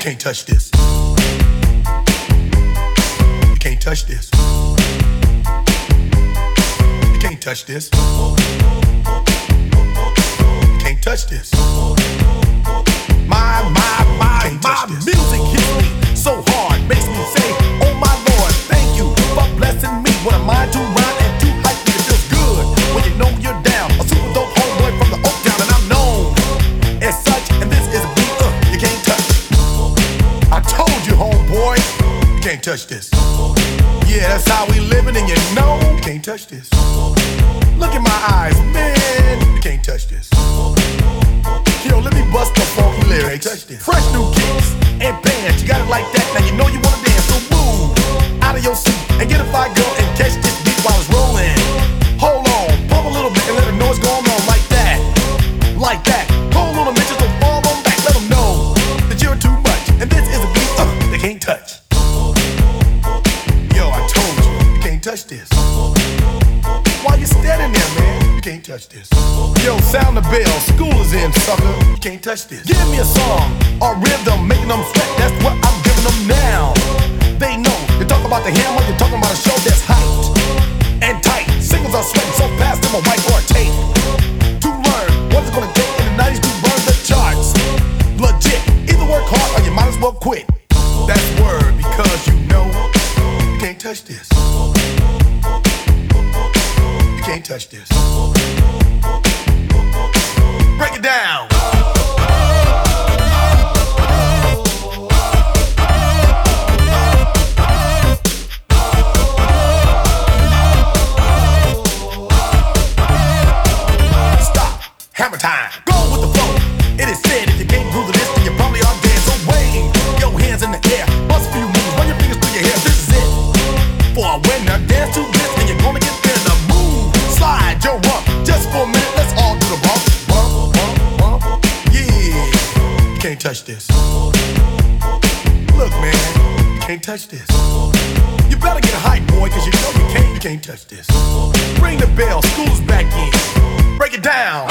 can't touch this. You can't touch this. You can't touch this. You can't touch this. My music hits me so hard, makes me say, oh my Lord, thank you for blessing me. What a mind to rhyme and to hype me. It feels good when you know you're down. A super dope homeboy from the Oak Town, and I'm known as such. And this is a beat you can't touch. I told you, homeboy, you can't touch this. Yeah, that's how we living, and you know you can't touch this. Look in my eyes, man, you can't touch this. Yo, let me bust the funky lyrics. Fresh new kicks and bands, you got it like that. Now you know you wanna dance, so move out of your seat and get a fire girl and catch this beat while it's rolling. Hold on, pump a little bit and let her know what's going on like that. Like that. Hold on a minute, just don't fall on back. Let them know that you're too much. And this is a beat they can't touch. Yo, I told you can't touch this. Why you standing there, man? You can't touch this. Yo, sound the bell, school is in, sucker. You can't touch this. Give me a song or rhythm, making them sweat. That's what I'm giving them now. They know. You talk about the hammer, you're talking about a show that's hyped and tight. Singles are sweating so fast, them a white or a tape. To learn what it's gonna take in the 90s to burn the charts. Legit. Either work hard or you might as well quit. That's word, because you know you can't touch this. You can't touch this. Break it down. Stop. Hammer time. Go with the flow. It is said if you can't groove to this, then you probably are dead. So wave your hands in the air. Bust a few moves. Run your fingers through your hair. This is it. For a winner, dance to this, and you're gonna get there. The move. Slide your rump. Just for a minute, let's all do the bump. Bump, bump, bump. Yeah. You can't touch this. Look, man. You can't touch this. You better get hype, boy, cause you know you can't touch this. Ring the bell, school's back in. Break it down.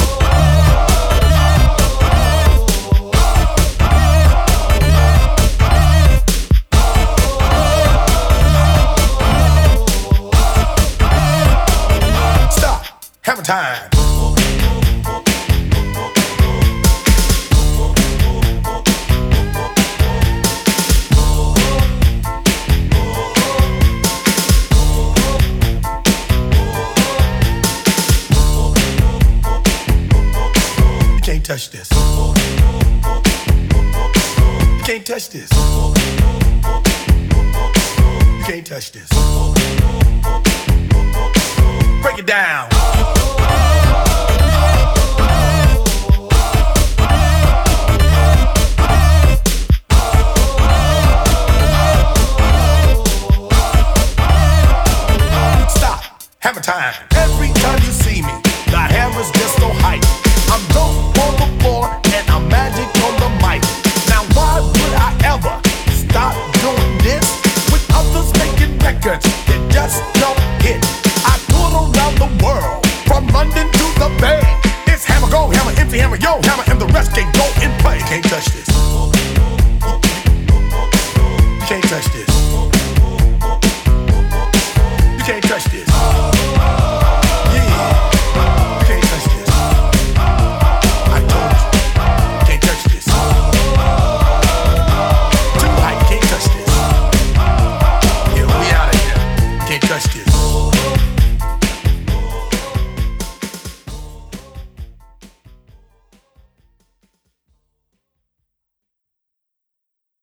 Stop. Hammer time. You can't touch this. You can't touch this. You can't touch this. Break it down. Stop. Hammer time.